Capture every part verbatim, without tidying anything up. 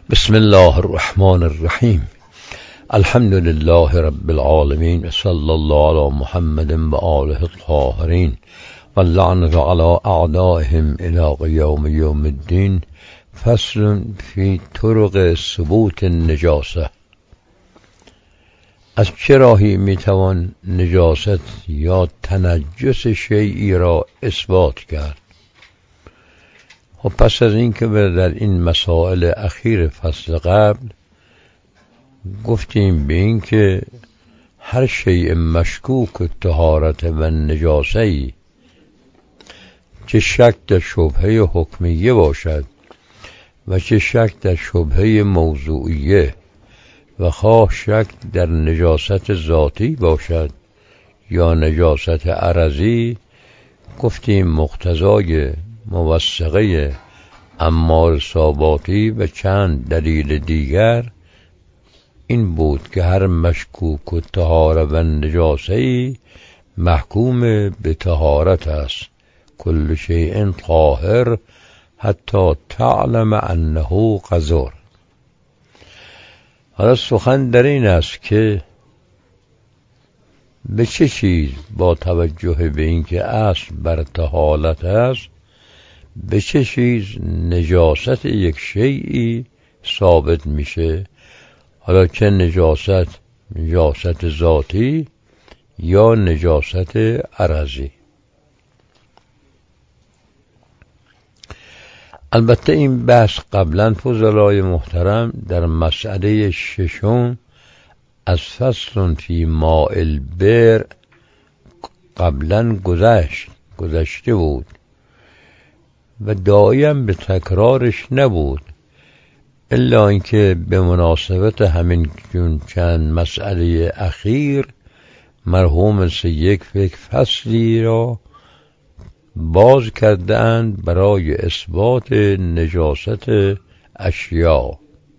بسم الله الرحمن الرحیم. الحمد لله رب العالمین، صلی الله علی محمد و آله الطاهرین و اللعنة علی اعدائهم الی قیام یوم الدین. فصل فی طرق ثبوت النجاسه. از چه راهی میتوان نجاست یا تنجس شیئی را اثبات کرد؟ و پس از این که در این مسائل اخیر فصل قبل گفتیم به این که هر شیء مشکوک طهارت و نجاسه‌ای چه شک در شبهه حکمیه باشد و چه شک در شبهه موضوعیه و خواه شک در نجاست ذاتی باشد یا نجاست عرضی، گفتیم مقتضای موثقه عمار ثاباتی و چند دلیل دیگر این بود که هر مشکوک و طهارت و نجاسه‌ای محکوم به طهارت است. کل شیء طاهر حتی تعلم انه قذر. حالا سخن در این است که به چه چیز با توجه به اینکه اصل بر طهارت است به چه چیز نجاست یک شیئی ثابت میشه، حالا چه نجاست نجاست ذاتی یا نجاست عرضی. البته این بحث قبلا فضلای محترم در مسئله ششم از فصل فی ماء البئر قبلا گذشت گذشته بود و داعیم به تکرارش نبود، الا اینکه به مناسبت همین چند مسئله اخیر مرحوم سه یک فکر فصلی را باز کردند برای اثبات نجاست اشیاء.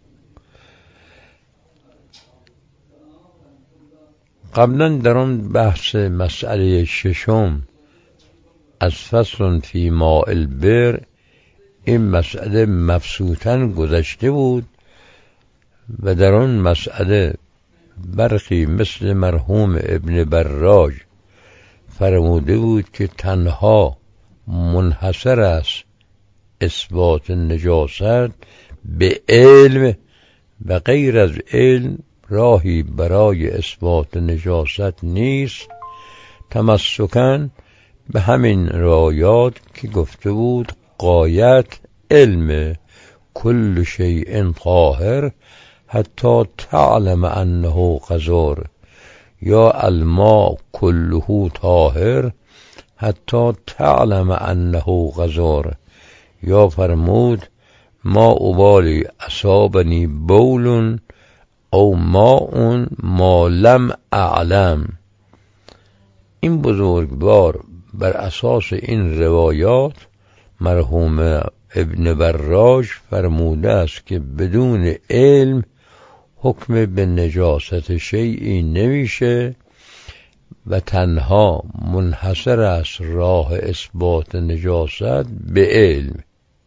قبلا در آن بحث مسئله ششم از فصل فی ماء البئر این مسئله مبسوطاً گذشته بود و در آن مسئله برخی مثل مرحوم ابن براج فرموده بود که تنها منحصر است اثبات نجاست به علم و غیر از علم راهی برای اثبات نجاست نیست، تمسکاً به همین روایات که گفته بود غایت علم کل شیء طاهر حتی تعلم انه قذر، یا الماء کله طاهر حتی تعلم انه قذر، یا فرمود ما ابالی اصابنی بول او ماء ما لم اعلم. این بزرگوار بر اساس این روایات مرحوم ابن براج فرموده است که بدون علم حکم به نجاست شیئی نمیشه و تنها منحصر است راه اثبات نجاست به علم.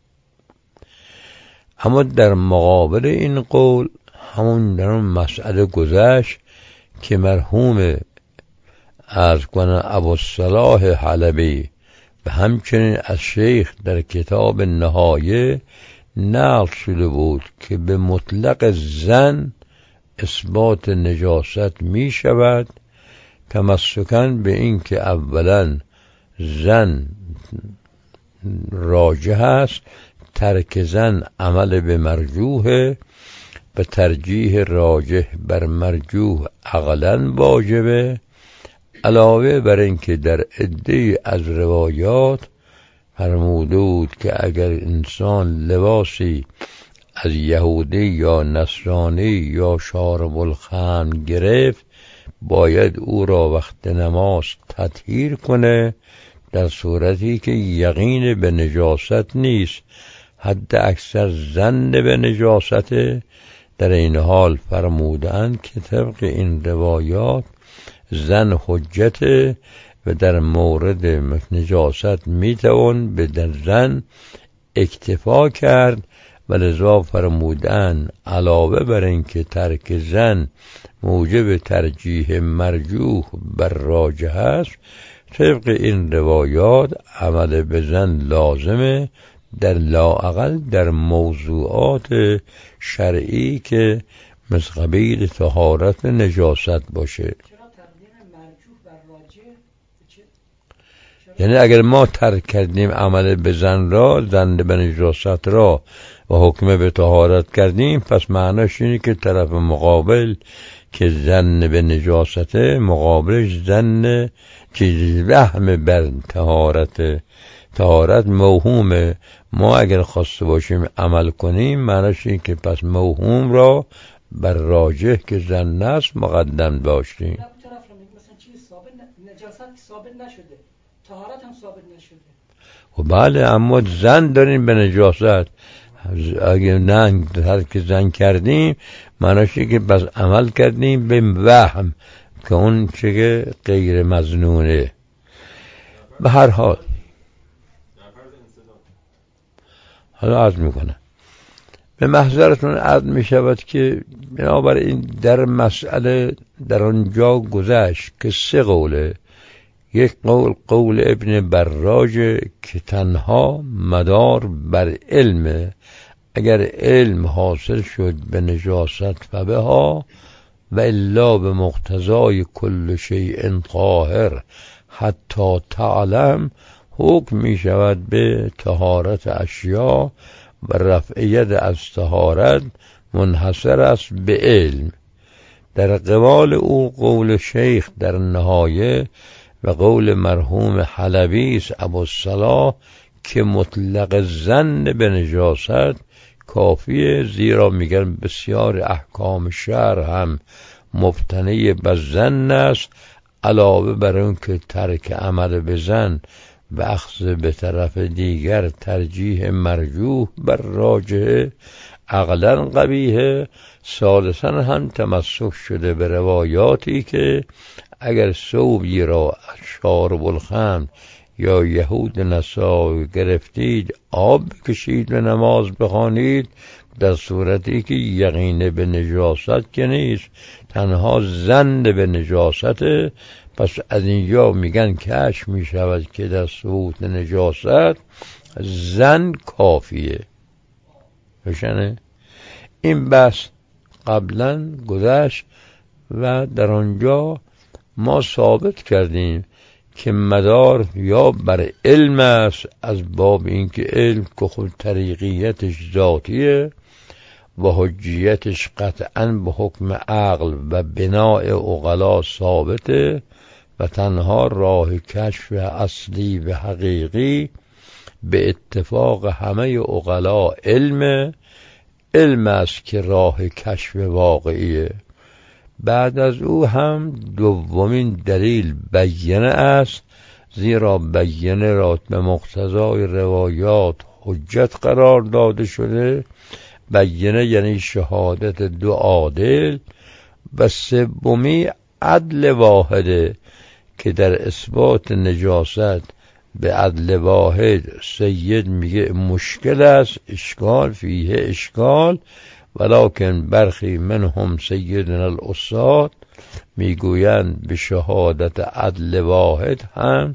اما در مقابل این قول همون در اون مسئله گذشت که مرحوم از کنه ابوالصلاح حلبی و همچنین از شیخ در کتاب نهایه نقل شده بود که به مطلق زن اثبات نجاست می شود، تمسکاً به این که اولا زن راجح است، ترک زن عمل به مرجوح و ترجیح راجح بر مرجوح عقلاً واجبه، علاوه بر اینکه در عده از روایات فرموده بود که اگر انسان لباسی از یهودی یا نصرانی یا شارب الخمر گرفت باید او را وقت نماز تطهیر کنه، در صورتی که یقین به نجاست نیست، حد اکثر ظن به نجاست. در این حال فرمودند که طبق این روایات زن حجت و در مورد نجاست میتوان به در زن اکتفا کرد و لذا فرمودن علاوه بر اینکه ترک زن موجب ترجیح مرجوح بر راجح است، طبق این روایات عمل به زن لازمه در لااقل در موضوعات شرعی که مثل قبیل طهارت نجاست باشه. یعنی اگر ما ترک کردیم عمل به زن را، زن به نجاست را و حکم به طهارت کردیم، پس معناش اینه که طرف مقابل که زن به نجاست مقابلش زن چیزی وهم بر طهارت طهارت موهومه. ما اگر خواسته باشیم عمل کنیم معناش اینه که پس موهوم را بر راجح که زن است مقدم داشتیم. ثابت نشده، طهارت هم ثابت نشده. خب بله، اما زن داریم به نجاست. اگه نه ترک زن کردیم معناشه که بس عمل کردیم به وهم که اون چه غیر مظنونه. به هر حال حالا عرض میکنم به محضرتون عرض میشود که بنابراین در مسئله در آنجا گذشت که سه قوله. یک قول قول ابن براج که تنها مدار بر علم، اگر علم حاصل شد به نجاست فبها و الا به مقتضای کل شیء طاهر حتی تعلم، حکم می شود به طهارت اشیا و رفع ید از طهارت منحصر است به علم. در قبال او قول شیخ در نهایه و قول مرحوم حلبی است ابوالصلاح که مطلق ظن به نجاست کافیه، زیرا میگن بسیار احکام شرع هم مبتنی بر ظن است، علاوه بر اون که ترک عمل به ظن و اخذ به طرف دیگر ترجیح مرجوح بر راجح عقلا قبیحه. ثالثا هم تمسک شده به روایاتی که اگر ثوبی را از شارب الخمر یا یهود نصارا گرفتید آب بکشید و نماز بخوانید، در صورتی که یقین به نجاست که نیست، تنها ظن به نجاسته. پس از اینجا میگن کشف میشود که در ثبوت نجاست ظن کافیه. روشنه؟ این بحث قبلا گذشت و در آنجا ما ثابت کردیم که مدار یا بر علم است، از باب اینکه علم که خود طریقیتش ذاتیه و حجیتش قطعا به حکم عقل و بناء عقلا ثابته و تنها راه کشف اصلی و حقیقی به اتفاق همه عقلا علم علم است که راه کشف واقعیه. بعد از او هم دومین دلیل بیانه است، زیرا بیانه را به مقتضای روایات حجت قرار داده شده. بیانه یعنی شهادت دو عادل. و سومی عدل واحده که در اثبات نجاست به عدل واحد سید میگه مشکل است، اشکال فیه اشکال، ولکن برخی منهم سیدنا الاستاد میگویند به شهادت عدل واحد هم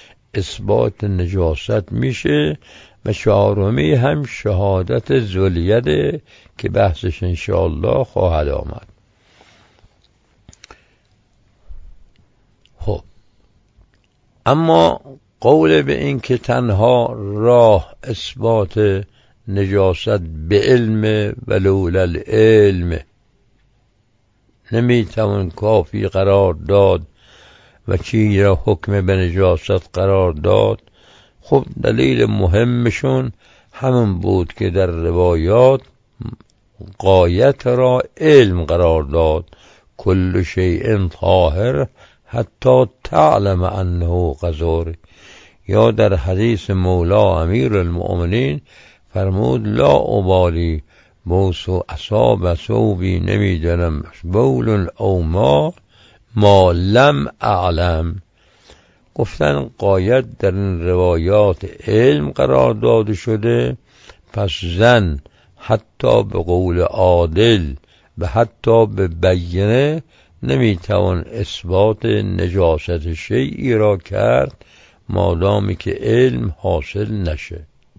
اثبات نجاست میشه. و چهارمی هم شهادت ذوالید که بحثش انشاءالله خواهد آمد. خب اما قول به این که تنها راه اثبات نجاست به علم و لولا العلم نمیتوان کافی قرار داد و چیزی را حکم به نجاست قرار داد. خب دلیل مهمشون همون بود که در روایات غایت را علم قرار داد، کل شیء طاهر حتی تعلم انه قذور. یا در حدیث مولا امیر المؤمنین فرمود لا ابالی بوسو اصاب ثوبی نمیدانم بول او ما ما لم اعلم. گفتن غایت در این روایات علم قرار داده شده، پس زن حتی به قول عادل و حتی به بیانه نمیتوان اثبات نجاست شیئی را کرد مادامی که علم حاصل نشه.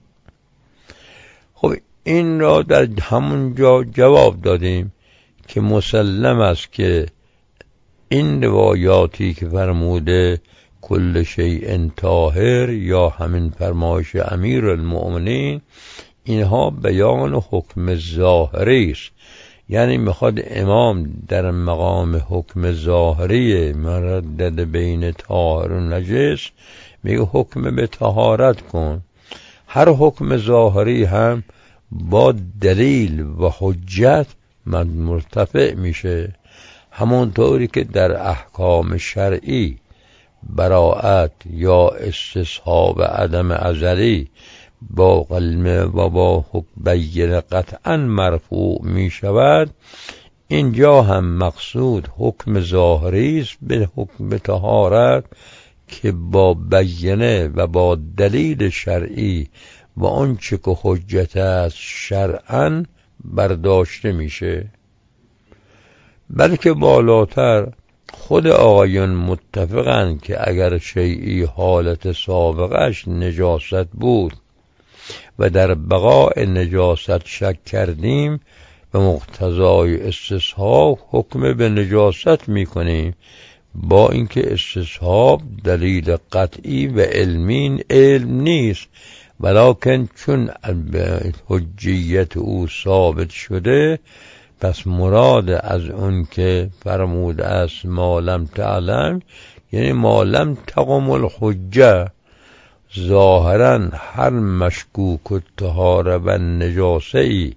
خب این را در همونجا جواب دادیم که مسلم است که این روایاتی که فرموده کل شیء طاهر یا همین فرمایش امیر المؤمنین، اینها بیان حکم ظاهری است. یعنی میخواد امام در مقام حکم ظاهری مردد بین طاهر و نجس میگه حکم به طهارت کن. هر حکم ظاهری هم با دلیل و حجت من مرتفع میشه، همونطوری که در احکام شرعی براءت یا استصحاب عدم ازلی با قلمه و با بیان قطعا مرفوع می شود، اینجا هم مقصود حکم ظاهری است به حکم طهارت که با بیانه و با دلیل شرعی و آنچه که حجت است شرعاً برداشته میشه. بلکه بالاتر خود آقایان متفقند که اگر شیئی حالت سابقش نجاست بود و در بقاء نجاست شک کردیم به مقتضای استصحاب حکم به نجاست میکنیم، با اینکه استصحاب دلیل قطعی و علمی علم نیست، ولکن چون حجیت او ثابت شده پس مراد از اون که فرموده است ما لم تعلم یعنی ما لم تقم الحجه. ظاهرا هر مشکوک الطهاره و نجاسه‌ای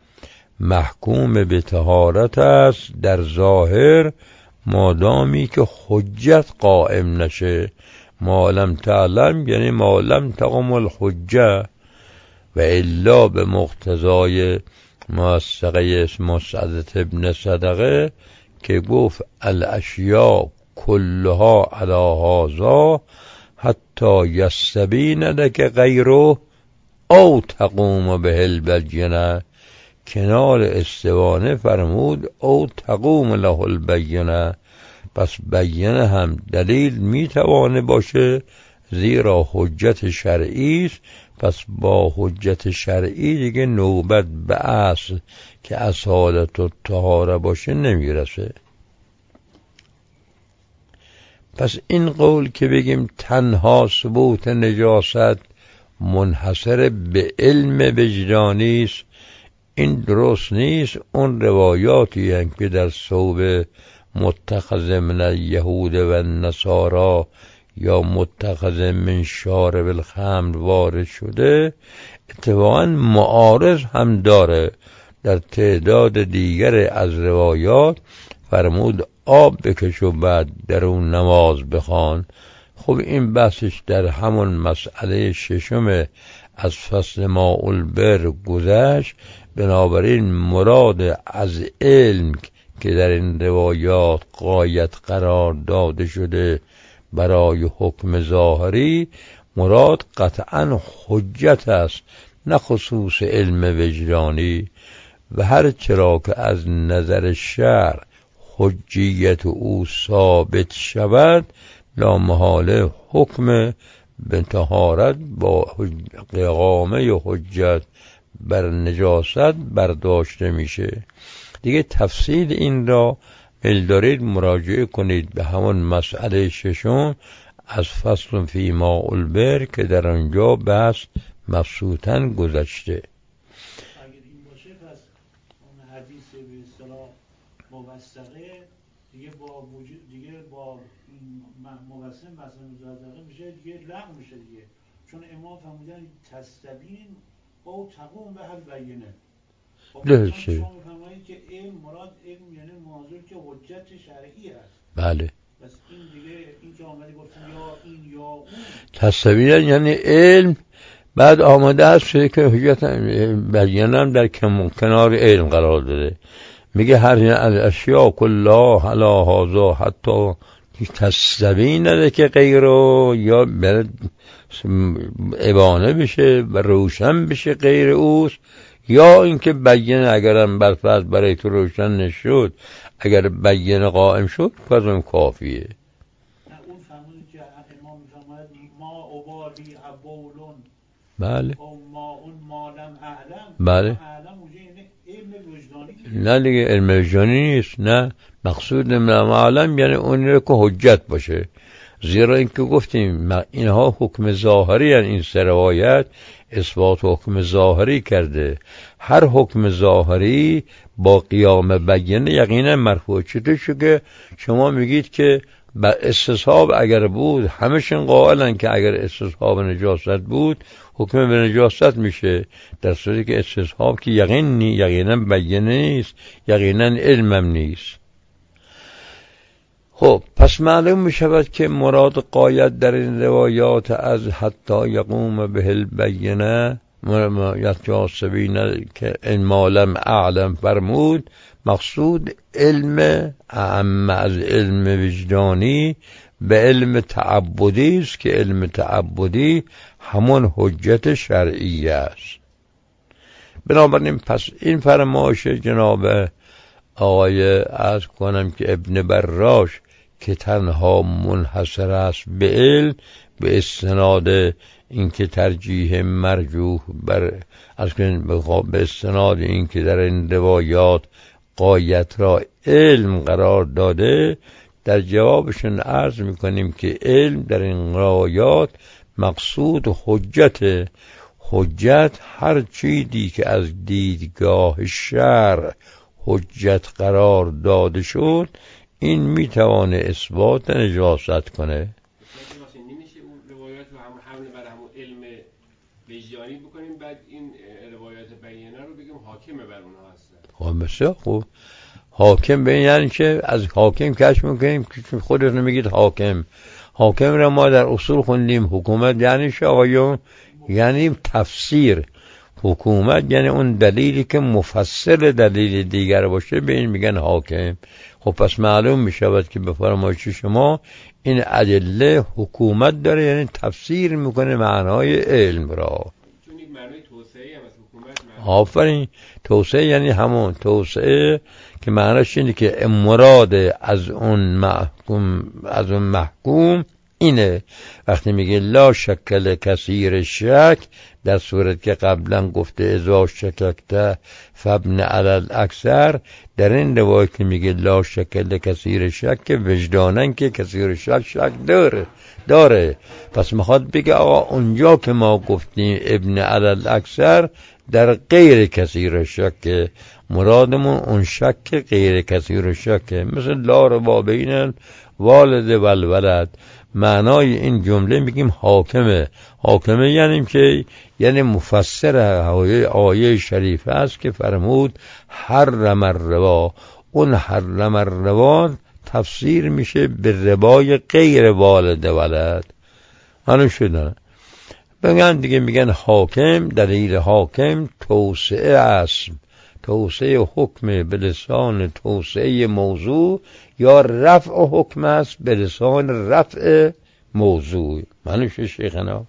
محکوم به طهارت است در ظاهر مادامی که حجت قائم نشه. ما لم تعلم یعنی ما لم تقم الحجه، و الا به مقتضای موثقه مسعدة ابن صدقه که گفت الاشیاء کلها علی هذا حتی یستبین لک غیره او تقوم به البینه. کنار استوانه فرمود او تقوم له البینه، پس بیانه هم دلیل میتوانه باشه زیرا حجت شرعی است. پس با حجت شرعی دیگه نوبت به اصل که اصالت و طهاره باشه نمیرسه. پس این قول که بگیم تنها ثبوت نجاست منحصر به علم وجدانی است، این درست نیست. اون روایاتی هستند که در صوب متخذ من الیهود و النصارا یا متخذ من شارب الخمر وارد شده اتفاقاً معارض هم داره. در تعداد دیگر از روایات فرمود آب بکش و بعد در اون نماز بخوان. خب این بحثش در همون مسئله ششم از فصل ماء البر گذشت. بنابراین مراد از علم که در این روایات غایت قرار داده شده برای حکم ظاهری مراد قطعا حجت است نه خصوص علم وجدانی. و هر چرا که از نظر شرع حجیت او ثابت شود لامحاله حکم به طهارت با اقامه حجت بر نجاست برداشته میشه. دیگه تفصیل این را میل دارید مراجعه کنید به همون مسئله ششم از فصل فی ماء البر که در آنجا بحث مبسوطاً گذشته. اگر این باشه پس اون حدیث به اصطلاح موثقه دیگه با وجود دیگه با موثق مثلا مزادقه میشه دیگه لغو میشه دیگه، چون امام فرمودن تستبین او تقوم به هر بیانه. نه چه؟ شما فرمایید که علم مراد علم یعنی موضوعی که حجت شرعی است. بله. بس این دیگه این که آمده گفتن یا این یا اون تصویر یعنی علم بعد آمده است که حجت بیانم در کنار علم قرار داده. میگه هر اشیاء کلها علی هذا حتی تستبین نده که غیره یا ابانه بشه و روشن بشه غیر اوست یا اینکه بیان اگرم برفرض برای تو روشن نشد، اگر بیان قائم شد پس اون کافیه. اون فرمودی که امام فرمود ما ابالی ابولون بله او ما اون مالم اعلم. بله اعلم اونجا یعنی علم وجدانی. نه دیگه علم وجدانی نیست، نه مقصود علم عالم یعنی اون رو که حجت باشه. زیرا اینکه گفتیم اینها حکم ظاهری هستند، این سه روایت اثبات حکم ظاهری کرده. هر حکم ظاهری با قیام بیانه یقینا مرفوع. چطور شد که شما میگید که با استصحاب اگر بود، همشون قائلن که اگر استصحاب نجاست بود حکم به نجاست میشه، در صورتی که استصحاب که یقین نی یقینا بیانه نیست، یقینا علمم نیست. خب پس معلوم می شود که مراد قایت در این روایات از حتی یقوم به البینه یتجا سبیل که این مالم اعلم فرمود، مقصود علم اعم از علم وجدانی به علم تعبدی است که علم تعبدی همون حجت شرعی است. بنابراین پس این فرمایش جناب آقای عرض کنم که ابن براش که تنها منحصر است به علم، به استناد اینکه ترجیح مرجوح بر از به استناد اینکه در این روایات غایت را علم قرار داده، در جوابشون عرض میکنیم که علم در این روایات مقصود حجت. حجت هر چیزی که از دیدگاه شرع حجت قرار داده شد، این میتوانه اثبات نجاست کنه. نمیشه اون روایات رو هم حمل بر همون علم وجدانی بکنیم، بعد این روایات بیانه رو بگیم حاکمه بر اونها هستن. خب بسیار خوب. حاکم به یعنی که از حاکم کش میکنیم که خودتون میگید حاکم. حاکم رو ما در اصول خوندیم حکومت یعنی شایون، یعنی تفسیر. حکومت یعنی اون دلیلی که مفسر دلیل دیگر باشه، به این میگن حاکم. خب پس معلوم میشود که به فرمایش شما این ادله حکومت داره، یعنی تفسیر میکنه معنای علم را. چون یک معنای توسعه هم از حکومت. آفرین، توسعه یعنی همون توسعه که معناش اینه که مراد از اون محکوم از اون محکوم اینه. وقتی میگه لا شکل کثیر شک، در صورت که قبلا گفته اذا شککت فابن علی الاکثر، در این روایت که میگه لا شکل کثیر شک که وجدانن که کثیر شک شک داره داره پس میخواد بگه آقا اونجا که ما گفتیم ابن علی الاکثر در غیر کثیر شک، مرادمون اون شک غیر کثیر شک، مثل لا ربا بین والد و الولد. معنای این جمله میگیم حاکمه. حاکمه یعنی که یعنی مفسر آیه, آیه شریفه است که فرمود حرم الربا. اون حرم الربا تفسیر میشه به ربای غیر والد ولد. هنو شدن بگن دیگه میگن حاکم. دلیل حاکم توسعه است، توسعه حکم به لسان توسعه موضوع، یا رفع حکم است به لسان رفع موضوع. منوش شیخنا.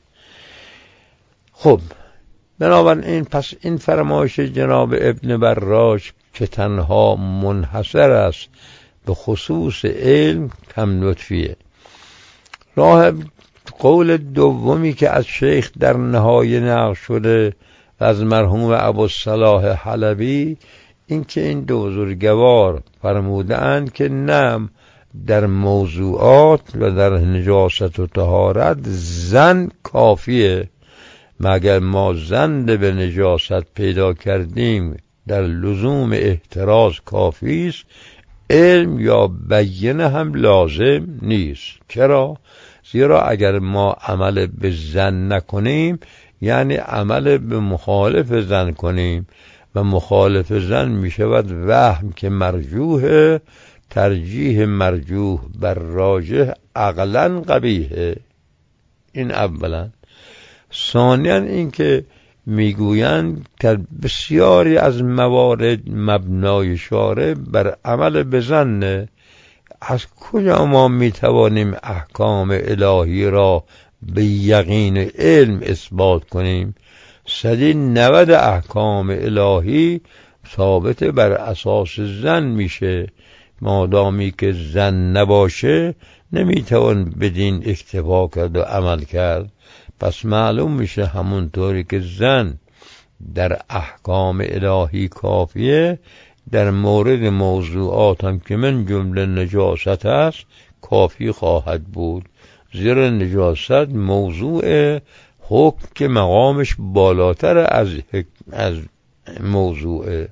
خب بنابراین پس این فرمایش جناب ابن براش که تنها منحصر است به خصوص علم کم لطفیه. راه قول دومی که از شیخ در نهایه نقل شده و از مرحوم ابوالصلاح حلبی، این که این دو بزرگوار فرمودند که نه در موضوعات و در نجاست و طهارت زن کافیه، مگر ما زن به نجاست پیدا کردیم در لزوم احتراز کافی است، علم یا بیانه هم لازم نیست. چرا؟ زیرا اگر ما عمل به زن نکنیم یعنی عمل به مخالف زن کنیم و مخالف زن می شود وهم که مرجوه، ترجیح مرجوح بر راجح عقلا قبیحه. این اولا. ثانیا این که میگویند که بسیاری از موارد مبنای شارع بر عمل به زن. از کجا ما میتوانیم احکام الهی را به یقین علم اثبات کنیم؟ صدی نود احکام الهی ثابت بر اساس زن میشه. مادامی که زن نباشه نمیتوان بدین اکتفا کرد و عمل کرد. پس معلوم میشه همونطوری که زن در احکام الهی کافیه، در مورد موضوعات هم که من جمله نجاست است کافی خواهد بود، زیرا نجاست موضوع حکم که مقامش بالاتر از از موضوعه.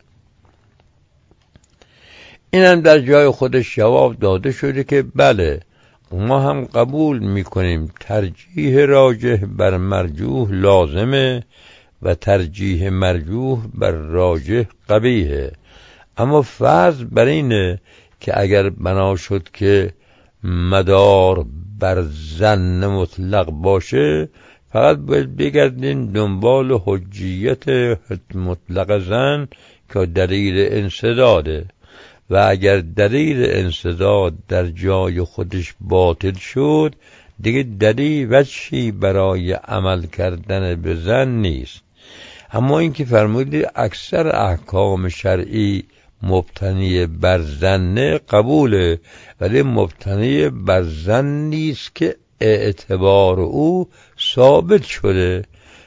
اینم در جای خودش جواب داده شده که بله ما هم قبول میکنیم ترجیح راجح بر مرجوح لازمه و ترجیح مرجوح بر راجح قبیحه، اما فرض بر اینه که اگر بنا شد که مدار بر زن مطلق باشه فقط باید بگردین دنبال حجیت مطلق زن که دلیل انسداده، و اگر دلیل انسداد در جای خودش باطل شد دیگه دلیل وجهی برای عمل کردن به زن نیست. اما اینکه فرمودید اکثر احکام شرعی مبتنی بر زن قبوله، ولی مبتنی بر زن نیست که اعتبار او ثابت شده،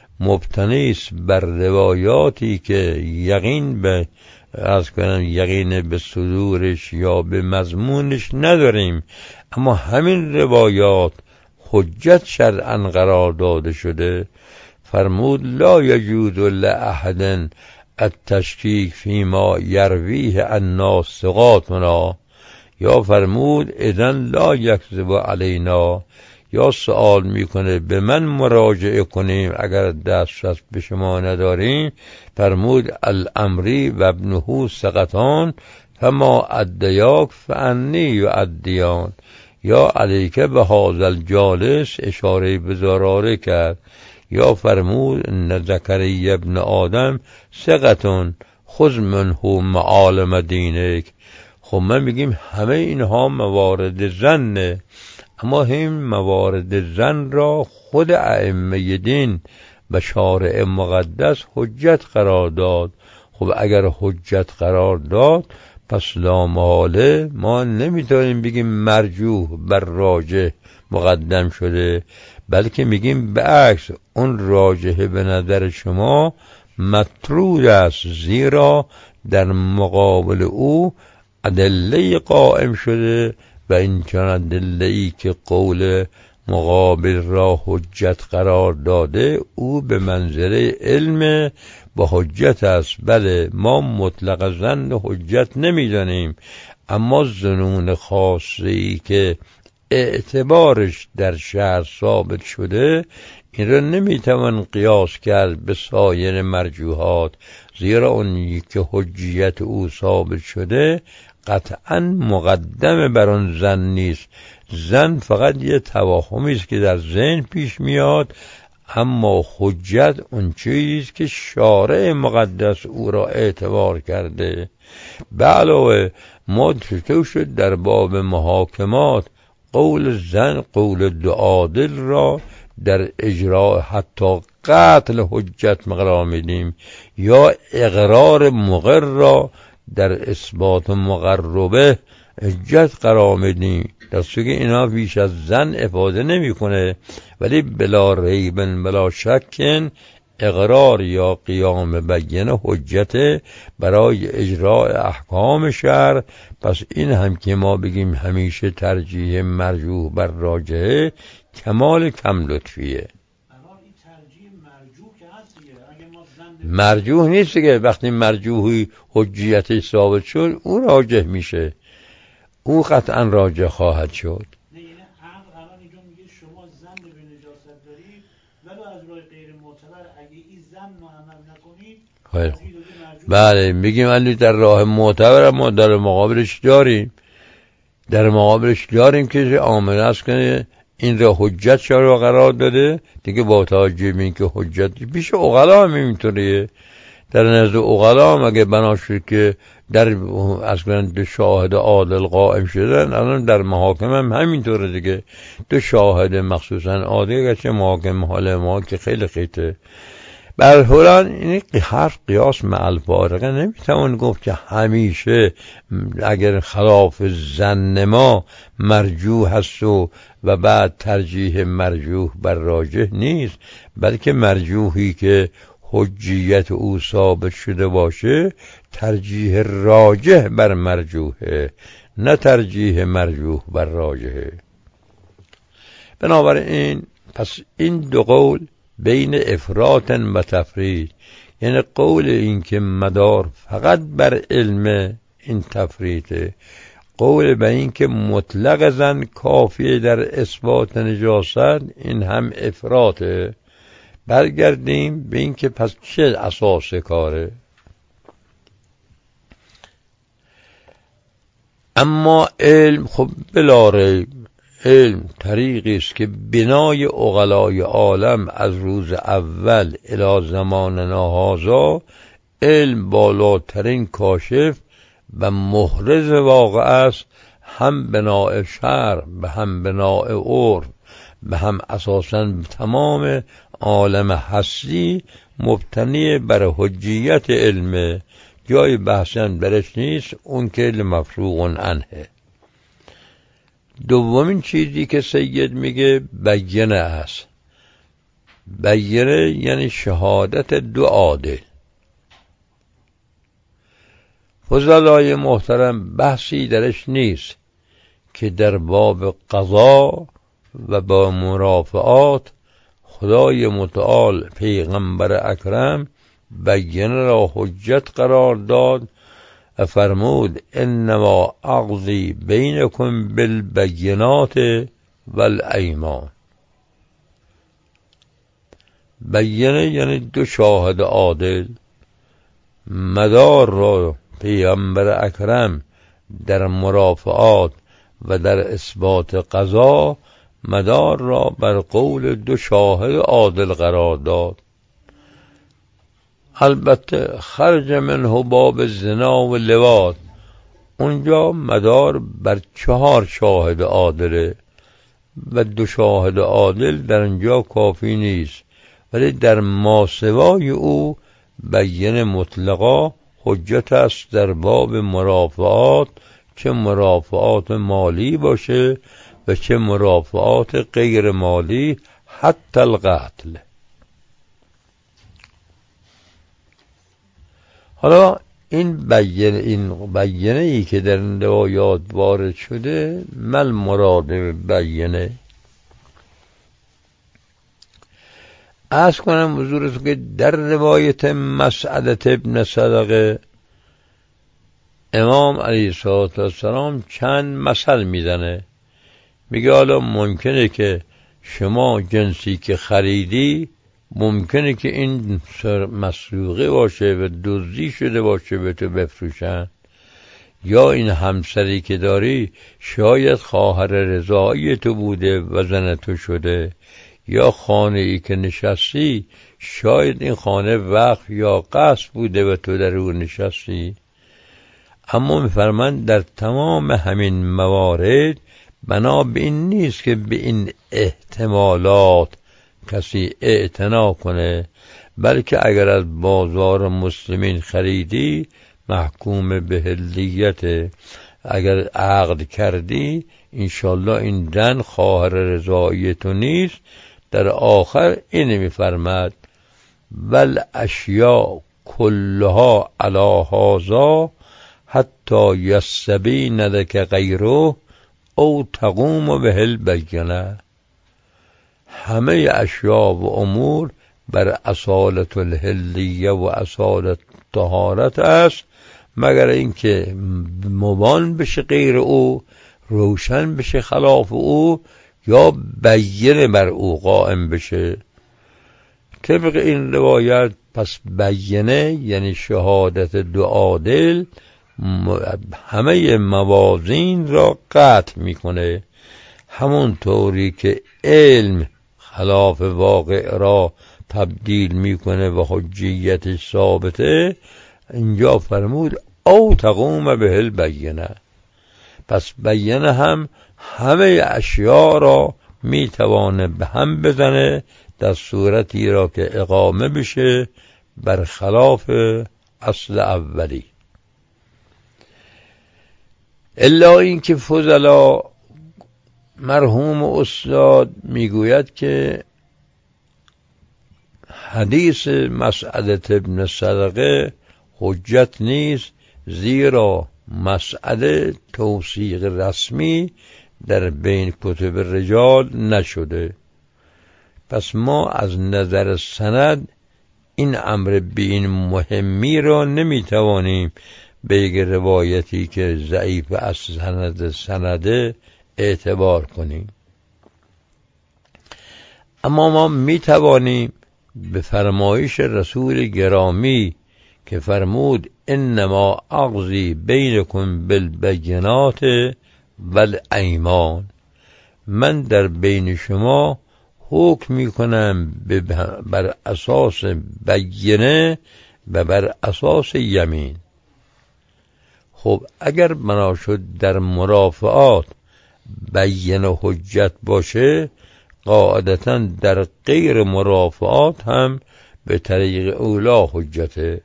مبتنی است بر روایاتی که یقین به از کنم یقین به صدورش یا به مضمونش نداریم، اما همین روایات حجت شرعاً قرار داده شده. فرمود لا یجوز لأحد التشکیک فیما یرویه الناس ثقاتنا، یا فرمود اذن لا یکذب علینا، یا سوال میکنه به من مراجعه کنیم اگر دسترس به شما نداریم. فرمود الامری و ابنه ثقتان فما ادیاک فانی یؤدیان، یا علیک به هذا الجالس اشاره به زراره کرد، یا فرمود ان زکریا ابن آدم ثقتون خذ منه معالم دینک. خب ما میگیم همه اینها موارد زنه، اما این موارد زن را خود ائمه دین و شارع مقدس حجت قرار داد. خب اگر حجت قرار داد پس لا محاله ما نمیتونیم بگیم مرجوح بر راجح مقدم شده، بلکه میگیم به عکس اون راجح به نظر شما مطرود است، زیرا در مقابل او ادله قائم شده و این چنان ادله‌ای که قول مقابل را حجت قرار داده او به منزله علم با حجت است. بله ما مطلق ظن حجت نمیدانیم، اما ظنون خاصی که اعتبارش در شرع ثابت شده این را نمیتوان قیاس کرد به سایر مرجوحات، زیرا اون که حجیت او ثابت شده قطعا مقدم بر آن زن نیست. زن فقط یه توهمی است که در ذهن پیش میاد، اما حجت اون چیزی که شارع مقدس او را اعتبار کرده. به علاوه ما چطور شد در باب محاکمات قول زن قول دو عادل را در اجرا حتی قتل حجت قرار میدیم، یا اقرار مقر را در اثبات مقربه حجت قرار میدیم، در صورتی که اینا بیش از زن افاده نمیکنه، ولی بلا ریب بلا شک اقرار یا قیام بینه حجت برای اجراء احکام شرع. پس این هم که ما بگیم همیشه ترجیح مرجوح بر راجحه کمال کم لطفیه. مرجوح نیست که وقتی مرجوحی حجیتش ثابت شد اون راجح میشه، او قطعا راجح خواهد شد. نه یعنی عقل الان اینجا میگه شما ظن به نجاست دارید ولی از راه غیر معتبر اگه این ظن رو عمل نکنید خیر بله میگیم علی در راه معتبر ما در مقابلش داریم در مقابلش داریم که آمنه است که این را حجت شرع قرار داده دیگه، با توجه به اینکه حجت پیش عقلا هم اینطوریه. در نزد عقلا هم اگه بنا شد که در اصلا دو شاهد عادل قائم شدن، الان در محاکم هم همینطوره دیگه، دو شاهد مخصوصا عادل، گرچه محاکم حال ما که خیلی خیته. برحالان این حرف قیاس مع الفارقه نمیتوان گفت که همیشه اگر خلاف ظن ما مرجوح هست و و بعد ترجیح مرجوح بر راجح نیست، بلکه مرجوحی که حجیت او ثابت شده باشه ترجیح راجح بر مرجوحه، نه ترجیح مرجوح بر راجحه. بنابراین پس این دو قول بین افراط و تفرید، یعنی قول این که مدار فقط بر علم، این تفریده. قول به این که مطلق زن کافیه در اثبات نجاست، این هم افراطه. برگردیم به این که پس چه اساس کاره. اما علم خب بلا ریب علم طریقی است که بنای عقلای عالم از روز اول الی زماننا هذا، علم بالاترین کاشف و محرز واقع است، هم بنای شرع و هم بنای عرف و هم اساساً تمام عالم هستی مبتنی بر حجیت علم، جای بحثن برش نیست، اون که مفروغ عنه. دومین چیزی که سید میگه بیانه است. بیانه یعنی شهادت دو عادل. فضلای محترم بحثی درش نیست که در باب قضا و با مرافعات خدای متعال پیغمبر اکرم بیانه را حجت قرار داد، فرمود انما اقضی بینکم بالبینات والایمان. بیانه یعنی دو شاهد عادل. مدار را پیغمبر اکرم در مرافعات و در اثبات قضا مدار را بر قول دو شاهد عادل قرار داد. البته خرج منه باب زنا و لواط، اونجا مدار بر چهار شاهد عادله و دو شاهد عادل در اونجا کافی نیست، ولی در ماسوای او بیان مطلقا حجت است در باب مرافعات، چه مرافعات مالی باشه و چه مرافعات غیر مالی، حتی القتل. حالا این بیانه این بیانه ای که در روایات وارد شده، مل مراد بیانه از کنم حضورت که در روایت مسعدت ابن صدقه امام علیه السلام چند مثل میزنه. میگه حالا ممکنه که شما جنسی که خریدی ممکنه که این مسروقه باشه و دزدی شده باشه به تو بفروشن، یا این همسری که داری شاید خواهر رضاعی تو بوده و زن تو شده، یا خانه ای که نشستی شاید این خانه وقف یا قصد بوده و تو در اون نشستی. اما میفرمند در تمام همین موارد بنا به این نیست که به این احتمالات کسی اعتنا کنه، بلکه اگر از بازار مسلمین خریدی محکوم به حلیت، اگر عقد کردی انشالله این دن خواهر رضایی تو نیست. در آخر این میفرماد ول اشیاء کلها علی هذا حتی یستبین لک غیره او تقوم به البینه. همه اشیاء و امور بر اصالت الحلیه و اصالت طهارت است، مگر اینکه مبان بشه غیر او، روشن بشه خلاف او، یا بیانه بر او قائم بشه. طبق این روایت پس بیانه یعنی شهادت دو عادل همه موازین را قطع میکنه، همون طوری که علم خلاف واقع را تبدیل میکنه و حجیتش ثابته. اینجا فرمود او تقوم به البینه، پس بیانه هم همه اشیاء را میتوانه به هم بزنه در صورتی را که اقامه بشه برخلاف اصل اولی. الا این که فضلا مرحوم استاد میگوید که حدیث مسعدة ابن صدقه حجت نیست، زیرا مسعده توثیق رسمی در بین کتب رجال نشده. پس ما از نظر سند این امر به این مهمی را نمیتوانیم به یک روایتی که ضعیف از سند سنده اعتبار کنیم. اما ما میتوانیم به فرمایش رسول گرامی که فرمود انما اقضی بینکم بالبینات والایمان، من در بین شما حکم میکنم بر اساس بینه و بر اساس یمین. خب اگر بنا شد در مرافعات بینه حجت باشه، قاعدتاً در غیر مرافعات هم به طریق اولا حجته.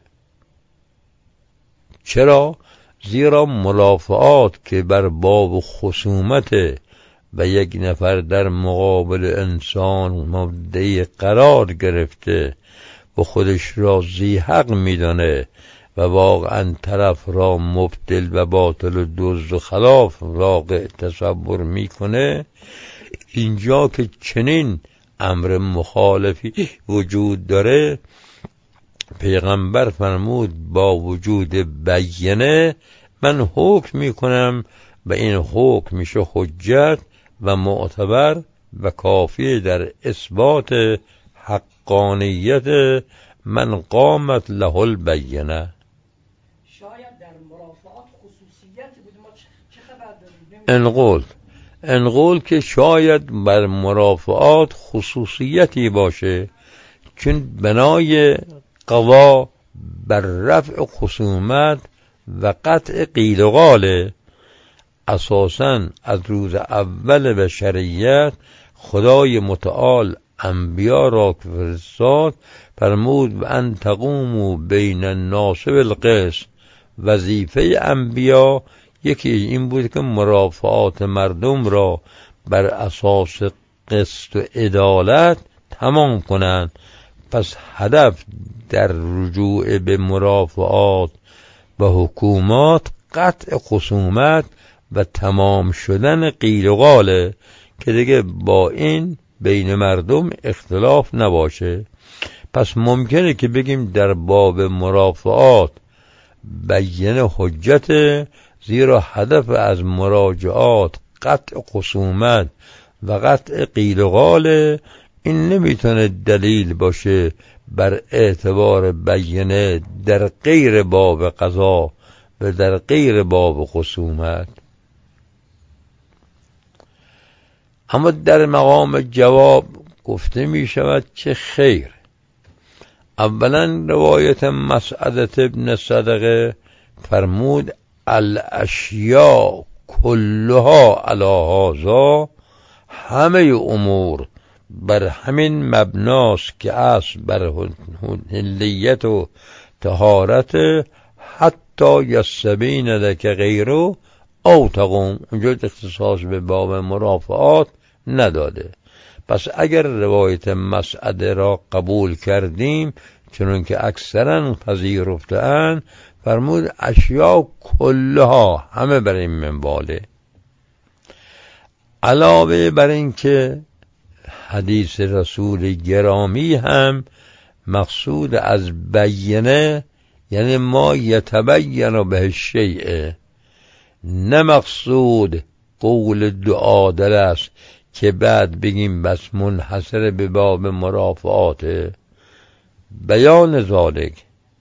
چرا؟ زیرا مرافعات که بر باب خصومت و یک نفر در مقابل انسان مدعی قرار گرفته و خودش را ذی حق میدانه و واقعا طرف را مبطل و باطل و دزد و خلاف واقع تصور میکنه، اینجا که چنین امر مخالفی وجود داره، پیغمبر فرمود با وجود بینه من حکم میکنم و این حکم میشه حجت و معتبر و کافی در اثبات حقانیت من قامت له البینه. شاید در مرافعات خصوصیتی بود، ما چه خبر داریم؟ انقول انقول که شاید بر مرافعات خصوصیتی باشه، چون بنای قضا بر رفع خصومت و قطع قیل و قاله. اساساً از روز اول بشریت خدای متعال انبیا را که فرستاد فرمود و ان تقوموا بین الناس بالقسط. وظیفه انبیا یکی این بود که مرافعات مردم را بر اساس قسط و عدالت تمام کنند. پس هدف در رجوع به مرافعات و حکومات قطع خصومت و تمام شدن قیل و قاله که دیگه با این بین مردم اختلاف نباشه. پس ممکنه که بگیم در باب مرافعات بیان حجت، زیرا هدف از مراجعات قطع خصومت و قطع قیل و قاله. این نمیتونه دلیل باشه بر اعتبار بیانه در غیر باب قضا و در غیر باب خصومت. اما در مقام جواب گفته می شود که خیر. اولا روایت مسعدة ابن صدقه فرمود الاشیاء کلها علی هذا، همه امور بر همین مبناست که اصل بر حلیت و طهارت، حتی یستبین لک غیره او تقوم. اونجا اختصاص به باب مرافعات نداده. پس اگر روایت مسعده را قبول کردیم چون که اکثرا پذیرفته‌اند، فرمود اشیاء کلها، همه بر این منواله. علاوه بر این که حدیث رسول گرامی هم مقصود از بیانه یعنی ما یتبین به شیء، نه مقصود قول دعا دل است که بعد بگیم بس منحصر به باب مرافعات. بیان ذالک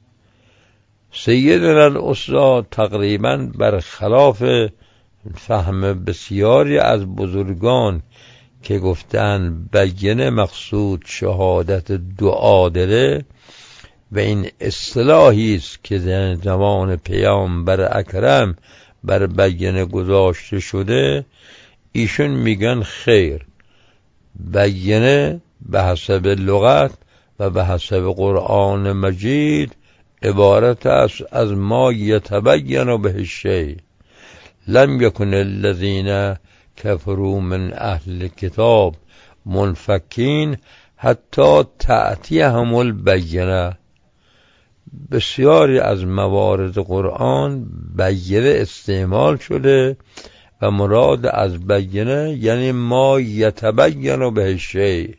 سیدنا الاستاد تقریبا برخلاف فهم بسیاری از بزرگان که گفتن بیانه مقصود شهادت دو عادله و این اصطلاحی است که در زمان پیامبر اکرم بر بیانه گذاشته شده، ایشون میگن خیر، بیانه به حسب لغت و به حسب قرآن مجید عبارت است از ما یتبین به الشیء. لم یکن الذین کفروا من اهل کتاب منفکین حتی تأتیهم البینه. بسیاری از موارد قرآن بینه استعمال شده و مراد از بینه یعنی ما یتبین به الشیء.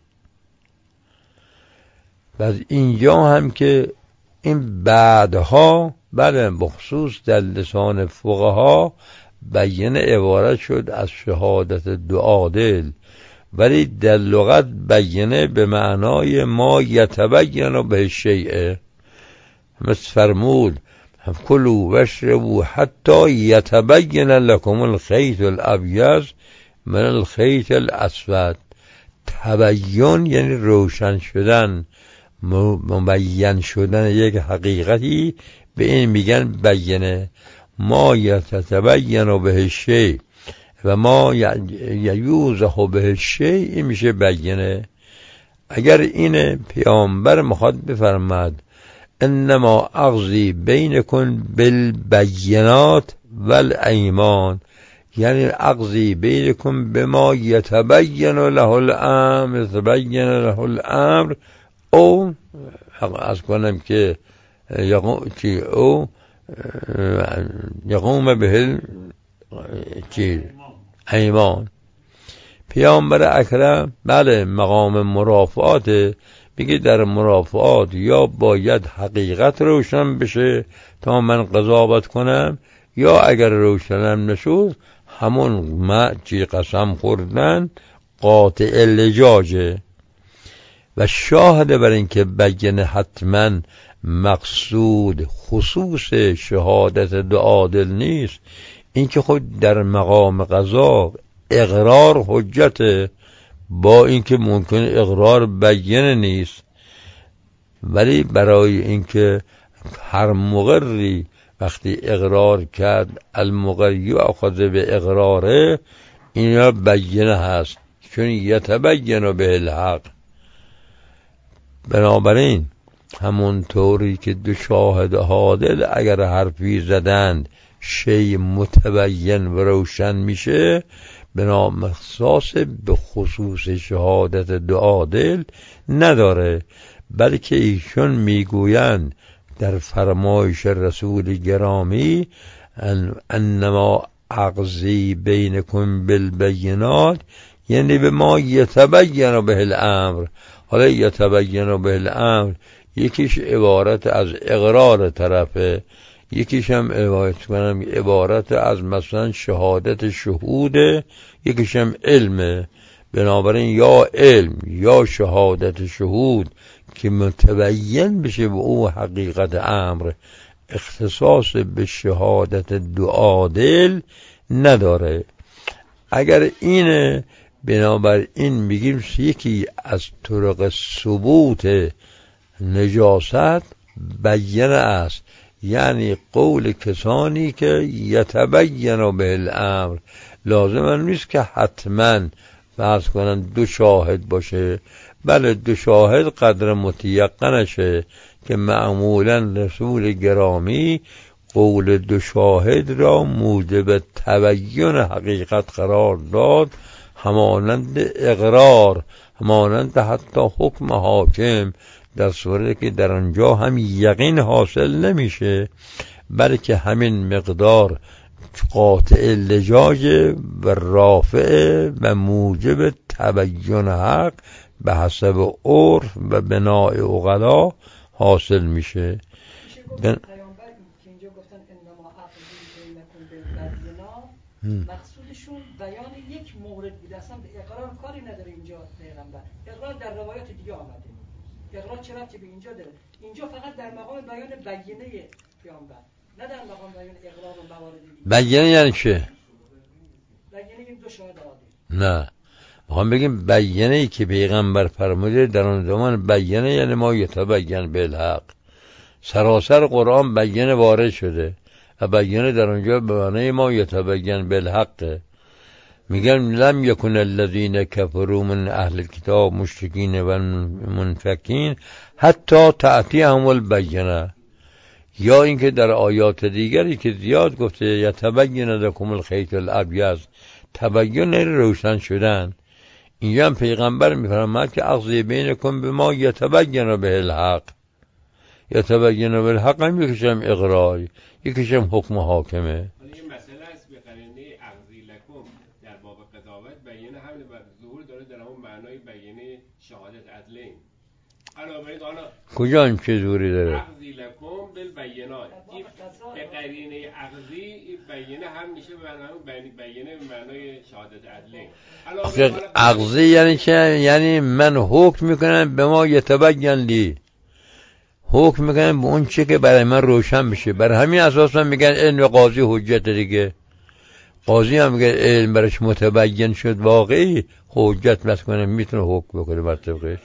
و اینجا هم که این بعدها بله بخصوص در لسان فقها بینه عبارت شد از شهادت دو عادل، ولی در لغت بینه به معنای ما یتبین به الشیء. مثل فرمود کلوا واشربوا حتی یتبین لکم الخیط الابیض من الخیط الاسود. تبین یعنی روشن شدن، مبین شدن یک حقیقتی، به این میگن بینه. ما یتبین به الشیء و ما یوضح به الشیء، این میشه بینه. اگر این پیامبر میخواد بفرماد انما اقضی بینکم بالبینات والایمان، یعنی اقضی بینکم بما یتبین له الامر یتبین له الامر او از کنم که یقوم چی او یقوم به چی ایمان. پیامبر اکرم بله مقام مرافعات، میگه در مرافعات یا باید حقیقت روشن بشه تا من قضاوت کنم، یا اگر روشنم نشد همون ما چی قسم خوردن قاطع لجاجه. و شاهد بر این که بینه حتما مقصود خصوص شهادت دو عادل نیست، این که خود در مقام قضا اقرار حجته، با اینکه ممکن اقرار بینه نیست، ولی برای اینکه هر مقری وقتی اقرار کرد المقر یؤخذ به اقراره، اینا بینه هست چون یتبین به الحق. بنابراین همون طوری که دو شاهد عادل اگر حرفی زدند شی متبین و روشن میشه، بنا مخصوص به خصوص شهادت دو عادل نداره، بلکه ایشون میگویند در فرمایش رسول گرامی ان انما اقضی بینکم بالبینات، یعنی به ما یتبین به الامر. حالا یتبین به الامر یکیش عبارت از اقرار طرفه، یکیش هم عبارت کنم عبارت از مثلا شهادت شهوده، یکیش هم علمه. بنابراین یا علم یا شهادت شهود که متبین بشه به او حقیقت امر، اختصاص به شهادت دو عادل نداره. اگر اینه بنابر این میگیم یکی از طرق ثبوت نجاست بیان است، یعنی قول کسانی که یتبین به الامر. لازم نیست که حتما فرض کنن دو شاهد باشه، بله دو شاهد قدر متیقنشه که معمولا رسول گرامی قول دو شاهد را موجب تبین حقیقت قرار داد، همانند اقرار، همانند حتی حکم حاکم، در صورتی که در آنجا هم یقین حاصل نمیشه، بلکه همین مقدار قاطع لجاج و رافع و موجب تبین حق به حسب عرف و بناء عقلا حاصل میشه. بن... پیامبر که اینجا گفتن انما اقضی بینکم بالبینات، مقصودشون بیان یک مورد بوده، اصلا به اقرار کاری نداره اینجا پیغمبر. اقرار در روایات دیگه آمده، اقرار چه ربطی به اینجا داره؟ اینجا فقط در مقام بیان بینه پیامبر، نه در مقام بیان اقرار و موارد دیگه. بینه یعنی چه؟ بینه این دو شاهد عادل. نه، میخوام بگیم بینه ای که پیغمبر فرموده در اون زمان بینه یعنی ما یتبین بالحق. سراسر قرآن بینه وارد شده و بینه در اونجا به معنی ما یتبین بالحق. میگن لم یکن الذین کفروا من اهل الكتاب مشرکین و منفکین حتی تأتیهم البینه. یا اینکه در آیات دیگری که زیاد گفته یتبین لکم الخیط الابیض، تبین روشن شدن، اینجا هم پیغمبر میفرماید که اقضی بینکم بما یتبین به الحق. یتبین به الحق هم یکیشم اقرار، یکیشم حکم حاکمه. شهادت عدلین علاوه بر آن کجا این چه زوری داره؟ اخذی لکم بالبینات، به قرینه اخذی بینه هم میشه به معنای بینه به معنای شهادت عدلین. علاوه اخذی یعنی چه؟ یعنی من حکم میکنم به ما یتبین لی، حکم میکنم به اون چه که برای من روشن بشه. برای همین اساس من میگن علم قاضی حجت دیگه. قاضی هم میگه علم برش متبین شد واقعی حجت بس کنه، میتونه حکم بکنه بر طبقش.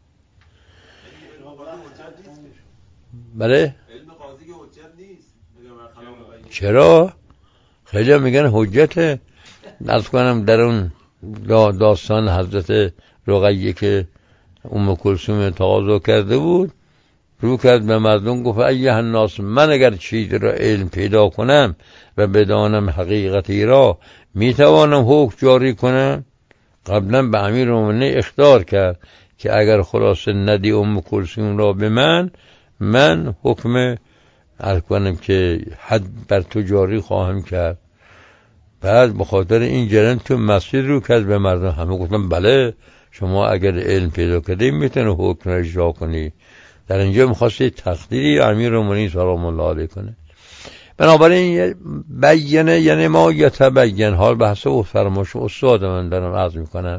بله علم قاضی که حجت نیست. چرا؟ خیلی هم میگن حجته. نرس کنم در اون داستان حضرت رقیه که ام کلثوم تقاضا کرده بود، رو کرد به مردم گفت ایها الناس، من اگر چیزی را علم پیدا کنم و بدانم حقیقتی را میتوانم حکم جاری کنم. قبلا به امیرالمومنین اخطار کرد که اگر خلاصه ندی ام کلثوم را به من، من حکم عرض کنم که حد بر تو جاری خواهم کرد. بعد بخاطر این جرن تو مسجد رو کرد به مردم، همه گفتن بله شما اگر علم پیدا کردی میتونه حکم را اجرا کنی. در اینجا میخواستی تقدیری امیرالمومنین سلام الله علیه کنه. بنابراین بیانه یعنی ما یتبین، حال بحث او فرماش استاد من دارم عرض میکنم.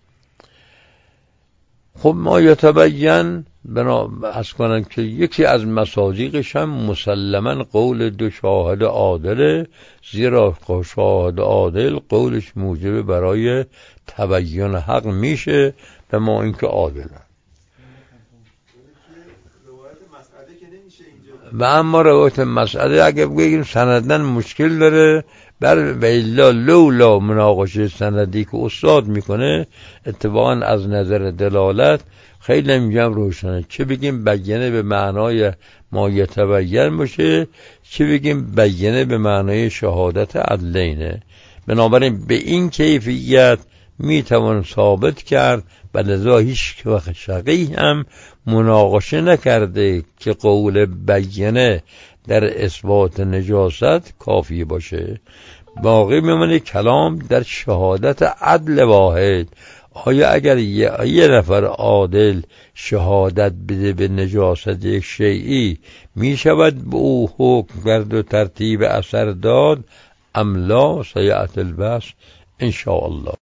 خب ما یتبین بنا از کنم که یکی از مصادیقش هم مسلما قول دو شاهد عادله، زیرا شاهد عادل قولش موجب برای تبیین حق میشه و ما اینکه عادله. و اما روایت مسئله اگه بگیم سندن مشکل داره، بر ویلا لولا مناقشه سندی که استاد میکنه اتفاقا از نظر دلالت خیلی میگم روشنه. چه بگیم بیانه به معنای ما یتبین باشه، چه بگیم بیانه به معنای شهادت عدلینه. بنابراین به این کیفیت میتوان ثابت کرد و لذا هیچ وقت شقی هم مناقشه نکرده که قول بیانه در اثبات نجاست کافی باشه. باقی میمونه کلام در شهادت عدل واحد. آیا اگر یه, یه نفر عادل شهادت بده به نجاست یک شیئی می شود به او حکم کرد و ترتیب اثر داد؟ ام لا؟ سیأتی البحث ان شاء الله.